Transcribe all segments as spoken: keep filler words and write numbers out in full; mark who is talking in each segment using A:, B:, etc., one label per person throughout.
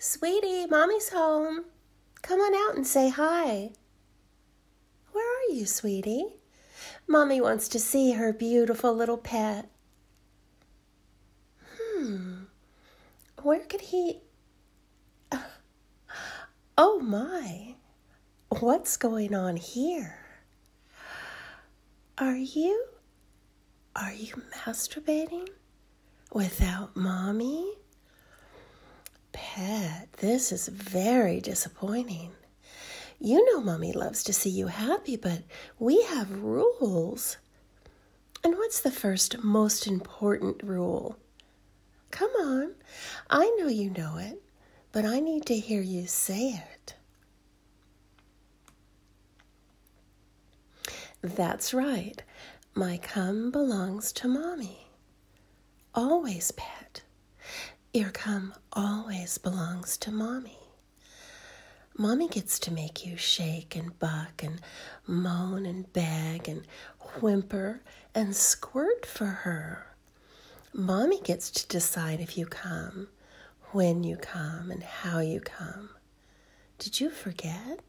A: Sweetie, Mommy's home. Come on out and say hi. Where are you, sweetie? Mommy wants to see her beautiful little pet. Hmm, where could he... Uh, oh my, what's going on here? Are you... Are you masturbating without Mommy? Pet, this is very disappointing. You know Mommy loves to see you happy, but we have rules. And what's the first most important rule? Come on, I know you know it, but I need to hear you say it. That's right. My cum belongs to Mommy. Always, pet. Your cum always belongs to Mommy. Mommy gets to make you shake and buck and moan and beg and whimper and squirt for her. Mommy gets to decide if you come, when you come, and how you come. Did you forget?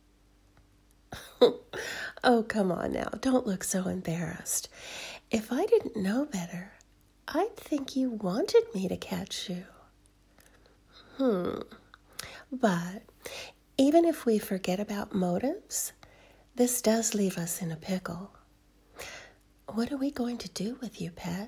A: Oh, come on now. Don't look so embarrassed. If I didn't know better, I'd think you wanted me to catch you. Hmm. But even if we forget about motives, this does leave us in a pickle. What are we going to do with you, pet?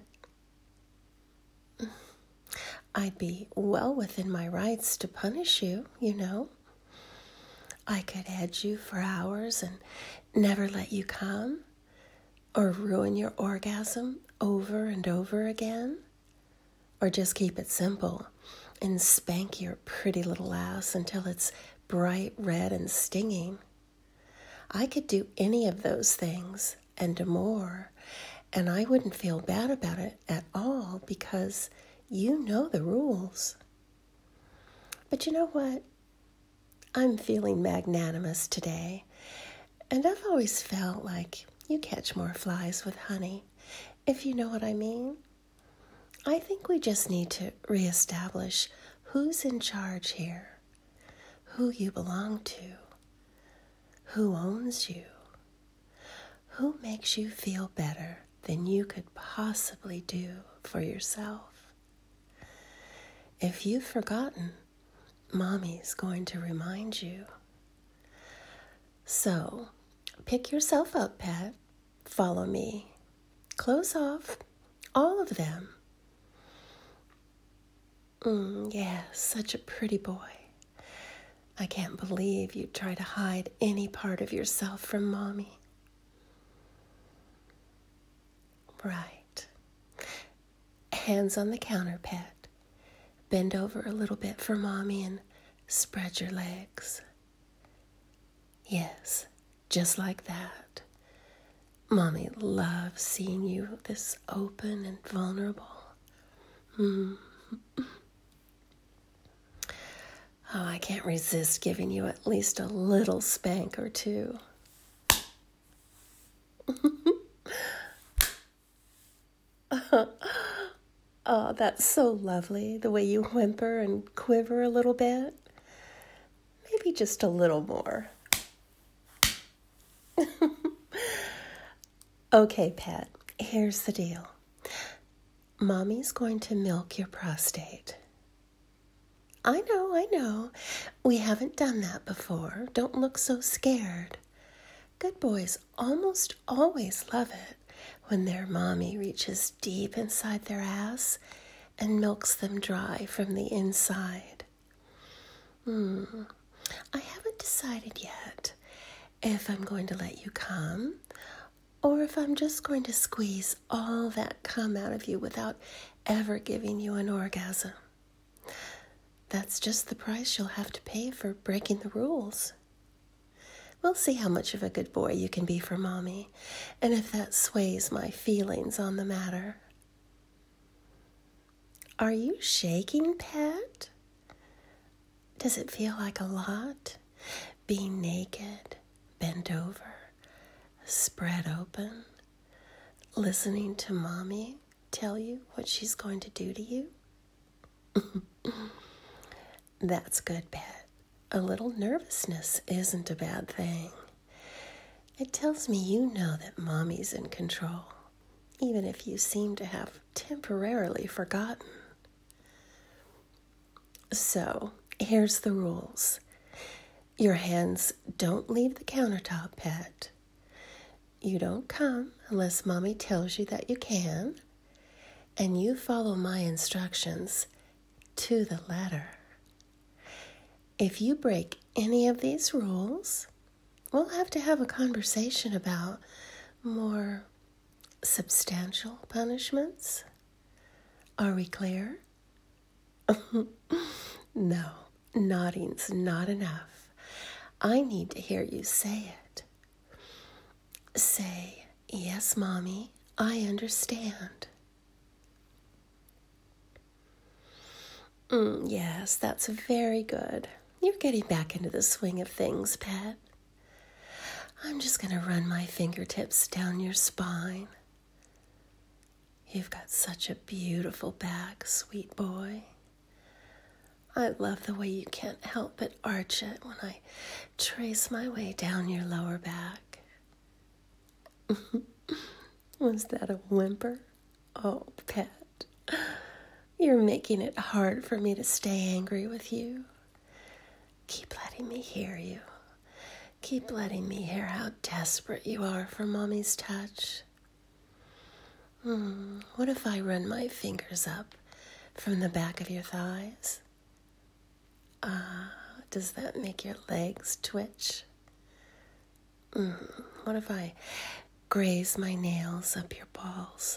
A: I'd be well within my rights to punish you, you know. I could edge you for hours and never let you come, or ruin your orgasm over and over again, or just keep it simple and spank your pretty little ass until it's bright red and stinging. I could do any of those things and more, and I wouldn't feel bad about it at all because you know the rules. But you know what? I'm feeling magnanimous today, and I've always felt like you catch more flies with honey, if you know what I mean. I think we just need to reestablish who's in charge here, who you belong to, who owns you, who makes you feel better than you could possibly do for yourself. If you've forgotten, Mommy's going to remind you. So, pick yourself up, pet. Follow me. Close off. All of them. Mm, yeah, such a pretty boy. I can't believe you try to hide any part of yourself from Mommy. Right. Hands on the counter, pet. Bend over a little bit for Mommy and spread your legs. Yes, just like that. Mommy loves seeing you this open and vulnerable. Mm. Oh, I can't resist giving you at least a little spank or two. Oh, that's so lovely, the way you whimper and quiver a little bit. Maybe just a little more. Okay, pet, here's the deal. Mommy's going to milk your prostate. I know, I know. We haven't done that before. Don't look so scared. Good boys almost always love it when their Mommy reaches deep inside their ass and milks them dry from the inside. Hmm. I haven't decided yet if I'm going to let you come or if I'm just going to squeeze all that cum out of you without ever giving you an orgasm. That's just the price you'll have to pay for breaking the rules. We'll see how much of a good boy you can be for Mommy, and if that sways my feelings on the matter. Are you shaking, pet? Does it feel like a lot? Being naked, bent over, spread open, listening to Mommy tell you what she's going to do to you? That's good, pet. A little nervousness isn't a bad thing. It tells me you know that Mommy's in control, even if you seem to have temporarily forgotten. So, here's the rules. Your hands don't leave the countertop, pet. You don't come unless Mommy tells you that you can, and you follow my instructions to the letter. If you break any of these rules, we'll have to have a conversation about more substantial punishments. Are we clear? No, nodding's not enough. I need to hear you say it. Say, yes, Mommy, I understand. Mm, yes, that's very good. You're getting back into the swing of things, pet. I'm just going to run my fingertips down your spine. You've got such a beautiful back, sweet boy. I love the way you can't help but arch it when I trace my way down your lower back. Was that a whimper? Oh, pet. You're making it hard for me to stay angry with you. Keep letting me hear you. Keep letting me hear how desperate you are for Mommy's touch. Hmm, what if I run my fingers up from the back of your thighs? Ah, uh, does that make your legs twitch? Mm, what if I graze my nails up your balls?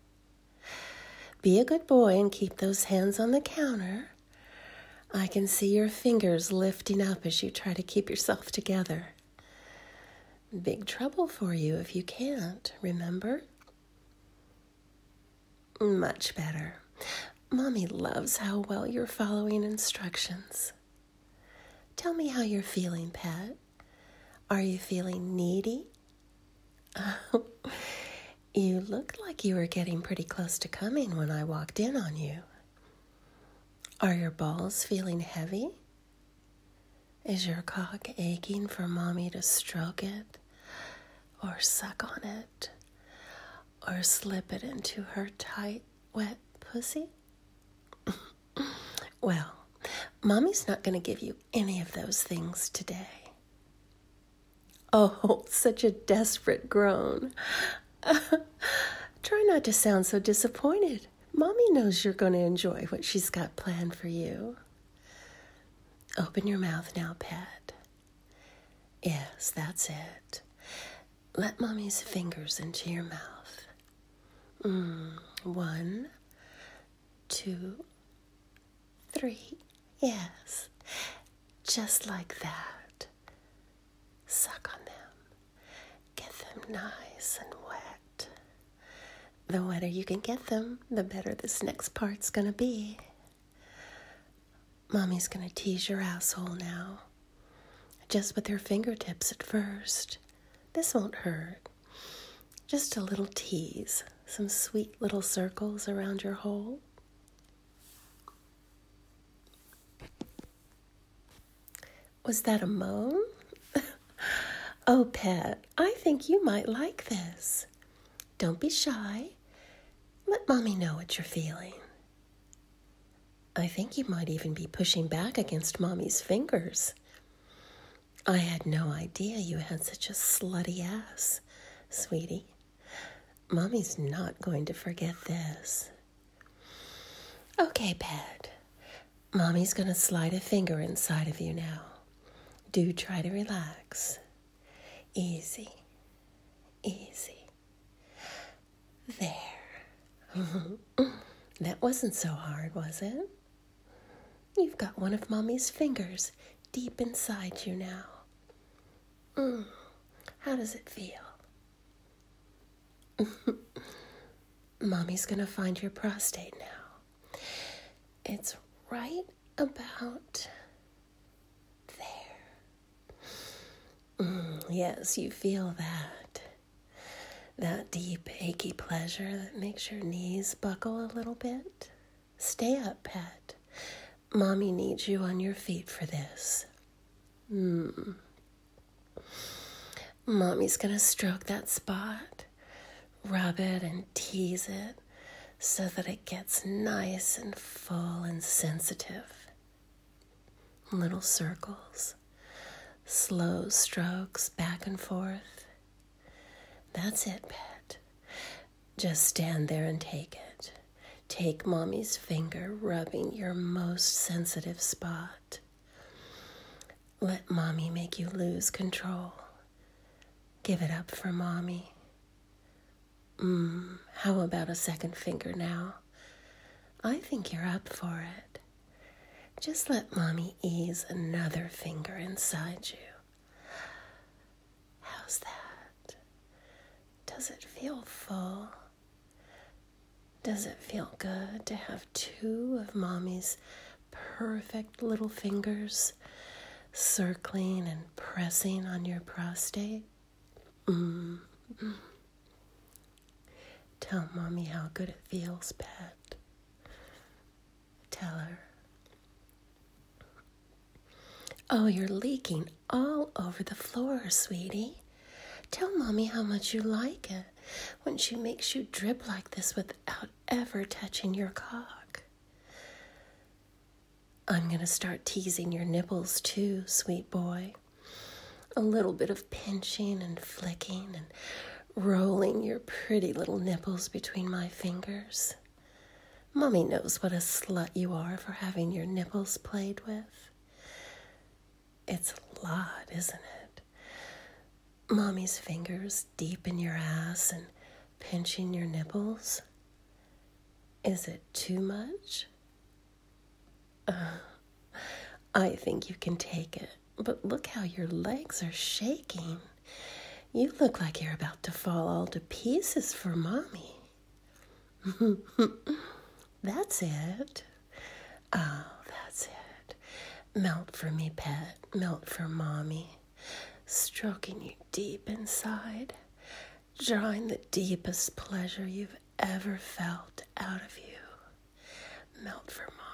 A: Be a good boy and keep those hands on the counter. I can see your fingers lifting up as you try to keep yourself together. Big trouble for you if you can't, remember? Much better. Mommy loves how well you're following instructions. Tell me how you're feeling, pet. Are you feeling needy? Oh, you looked like you were getting pretty close to coming when I walked in on you. Are your balls feeling heavy? Is your cock aching for Mommy to stroke it, or suck on it, or slip it into her tight, wet pussy? Well, Mommy's not going to give you any of those things today. Oh, such a desperate groan. Try not to sound so disappointed. Mommy knows you're going to enjoy what she's got planned for you. Open your mouth now, pet. Yes, that's it. Let Mommy's fingers into your mouth. Mm, one, two, three. Yes, just like that. Suck on them. Get them nice and wet. The wetter you can get them, the better this next part's gonna be. Mommy's gonna tease your asshole now. Just with her fingertips at first. This won't hurt. Just a little tease. Some sweet little circles around your hole. Was that a moan? Oh, pet, I think you might like this. Don't be shy. Let Mommy know what you're feeling. I think you might even be pushing back against Mommy's fingers. I had no idea you had such a slutty ass, sweetie. Mommy's not going to forget this. Okay, pet. Mommy's going to slide a finger inside of you now. Do try to relax. Easy. Easy. There. That wasn't so hard, was it? You've got one of Mommy's fingers deep inside you now. Mm, how does it feel? Mommy's gonna find your prostate now. It's right about there. Mm, yes, you feel that. That deep, achy pleasure that makes your knees buckle a little bit. Stay up, pet. Mommy needs you on your feet for this. Hmm. Mommy's gonna stroke that spot, rub it and tease it so that it gets nice and full and sensitive. Little circles, slow strokes back and forth. That's it, pet. Just stand there and take it. Take Mommy's finger rubbing your most sensitive spot. Let Mommy make you lose control. Give it up for Mommy. Mmm, how about a second finger now? I think you're up for it. Just let Mommy ease another finger inside you. How's that? Does it feel full? Does it feel good to have two of Mommy's perfect little fingers circling and pressing on your prostate? Mm. Tell Mommy how good it feels, pet. Tell her. Oh, you're leaking all over the floor, sweetie. Tell Mommy how much you like it when she makes you drip like this without ever touching your cock. I'm going to start teasing your nipples too, sweet boy. A little bit of pinching and flicking and rolling your pretty little nipples between my fingers. Mommy knows what a slut you are for having your nipples played with. It's a lot, isn't it? Mommy's fingers deep in your ass and pinching your nipples. Is it too much? Uh, I think you can take it, but look how your legs are shaking. You look like you're about to fall all to pieces for Mommy. That's it. Oh, that's it. Melt for me, pet. Melt for Mommy. Stroking you deep inside. Drawing the deepest pleasure you've ever felt out of you. Melt for Mommy.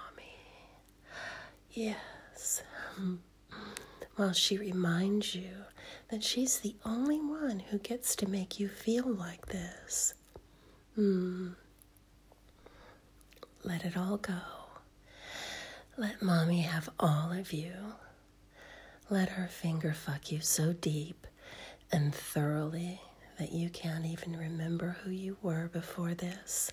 A: Yes. While she reminds you that she's the only one who gets to make you feel like this. Hmm. Let it all go. Let Mommy have all of you. Let her finger fuck you so deep and thoroughly that you can't even remember who you were before this.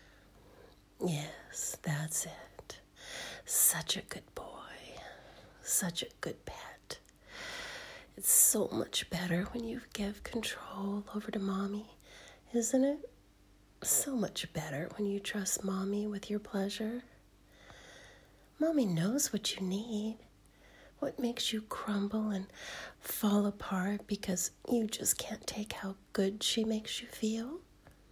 A: Yes, that's it. Such a good boy. Such a good pet. It's so much better when you give control over to Mommy, isn't it? So much better when you trust Mommy with your pleasure. Mommy knows what you need, what makes you crumble and fall apart because you just can't take how good she makes you feel.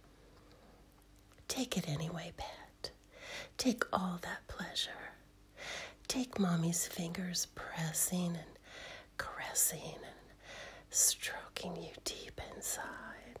A: Take it anyway, pet. Take all that pleasure. Take Mommy's fingers pressing and caressing and stroking you deep inside.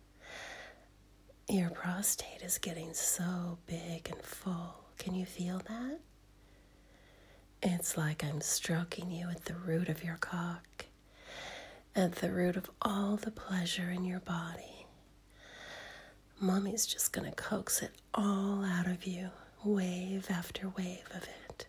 A: Your prostate is getting so big and full. Can you feel that? It's like I'm stroking you at the root of your cock, at the root of all the pleasure in your body. Mommy's just gonna coax it all out of you, wave after wave of it.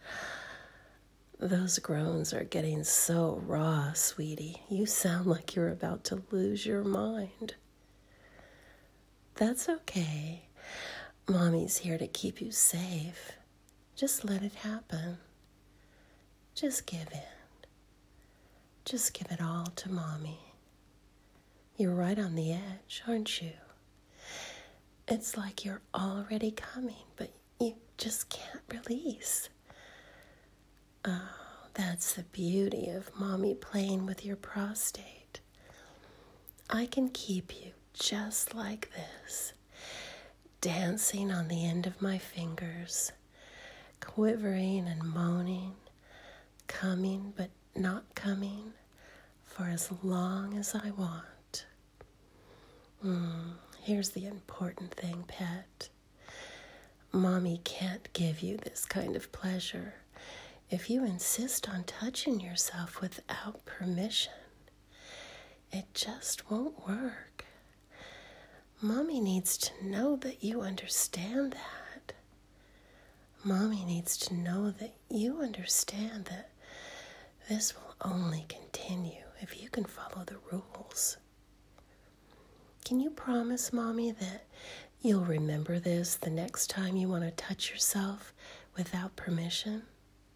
A: Those groans are getting so raw, sweetie. You sound like you're about to lose your mind. That's okay. Mommy's here to keep you safe. Just let it happen. Just give in. Just give it all to Mommy. You're right on the edge, aren't you? It's like you're already coming, but you just can't release. Oh, that's the beauty of Mommy playing with your prostate. I can keep you just like this, dancing on the end of my fingers, quivering and moaning, coming but not coming for as long as I want. Mm, here's the important thing, pet. Mommy can't give you this kind of pleasure if you insist on touching yourself without permission. It just won't work. Mommy needs to know that you understand that. Mommy needs to know that you understand that this will only continue if you can follow the rules. Can you promise Mommy that you'll remember this the next time you want to touch yourself without permission?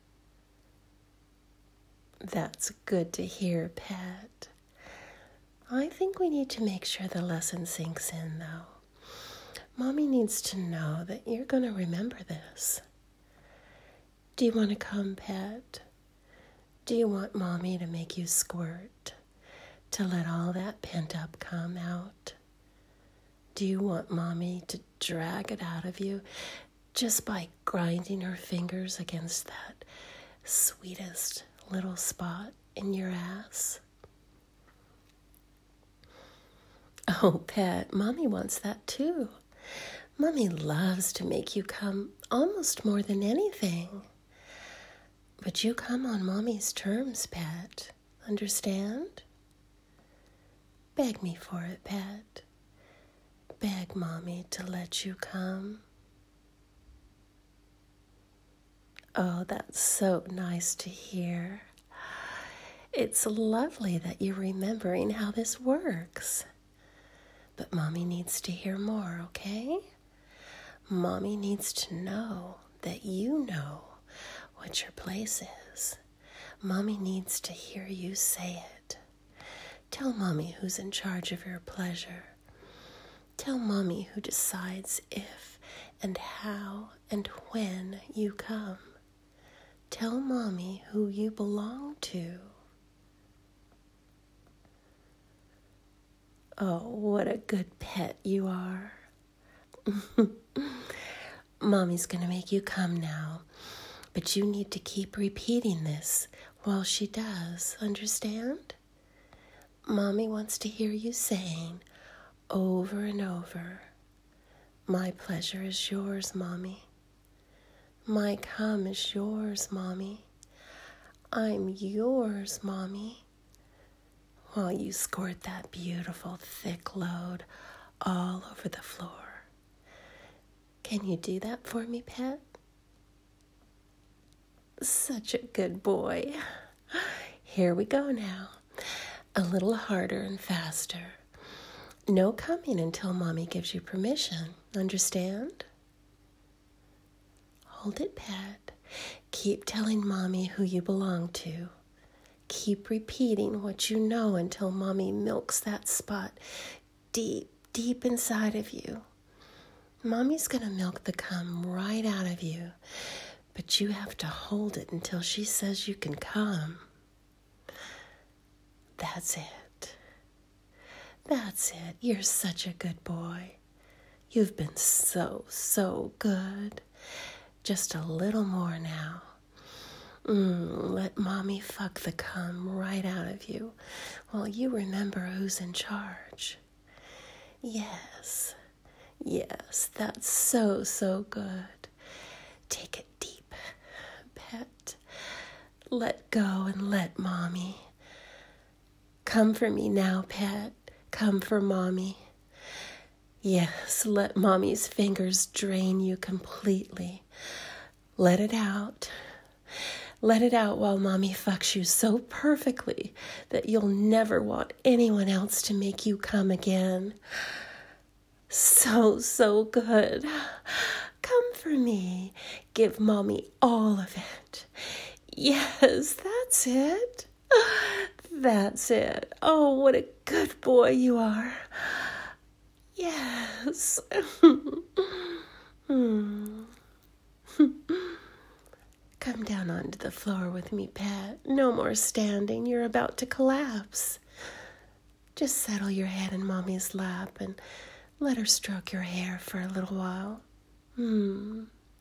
A: That's good to hear, Pet. I think we need to make sure the lesson sinks in, though. Mommy needs to know that you're going to remember this. Do you want to come, Pet? Do you want Mommy to make you squirt, to let all that pent-up cum out? Do you want Mommy to drag it out of you just by grinding her fingers against that sweetest little spot in your ass? Oh, Pet, Mommy wants that too. Mommy loves to make you come almost more than anything. But you come on Mommy's terms, Pet. Understand? Beg me for it, Pet. Beg Mommy to let you come. Oh, that's so nice to hear. It's lovely that you're remembering how this works. But Mommy needs to hear more, okay? Mommy needs to know that you know what your place is. Mommy needs to hear you say it. Tell Mommy who's in charge of your pleasure. Tell Mommy who decides if and how and when you come. Tell Mommy who you belong to. Oh, what a good pet you are. Mommy's going to make you come now, but you need to keep repeating this while she does, understand? Mommy wants to hear you saying over and over, my pleasure is yours, Mommy. My cum is yours, Mommy. I'm yours, Mommy. While you squirt that beautiful thick load all over the floor. Can you do that for me, Pet? Such a good boy. Here we go now. A little harder and faster. No coming until Mommy gives you permission. Understand? Hold it, Pet. Keep telling Mommy who you belong to. Keep repeating what you know until Mommy milks that spot deep, deep inside of you. Mommy's going to milk the cum right out of you, but you have to hold it until she says you can come. That's it. That's it. You're such a good boy. You've been so, so good. Just a little more now. Mm, let Mommy fuck the cum right out of you while you remember who's in charge. Yes, yes, that's so, so good. Take it deep, Pet. Let go and let Mommy. Come for me now, Pet. Come for Mommy. Yes, let Mommy's fingers drain you completely. Let it out. Let it out while Mommy fucks you so perfectly that you'll never want anyone else to make you come again. So, so good. Come for me. Give Mommy all of it. Yes, that's it. That's it. Oh, what a good boy you are. Yes. hmm. Come down onto the floor with me, Pet. No more standing. You're about to collapse. Just settle your head in Mommy's lap and let her stroke your hair for a little while. Hmm.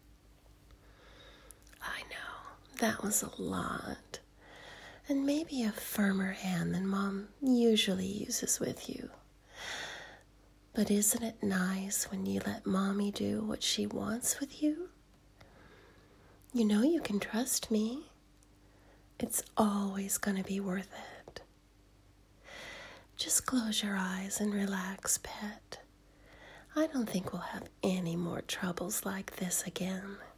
A: I know, that was a lot. And maybe a firmer hand than Mom usually uses with you. But isn't it nice when you let Mommy do what she wants with you? You know you can trust me. It's always going to be worth it. Just close your eyes and relax, pet. I don't think we'll have any more troubles like this again.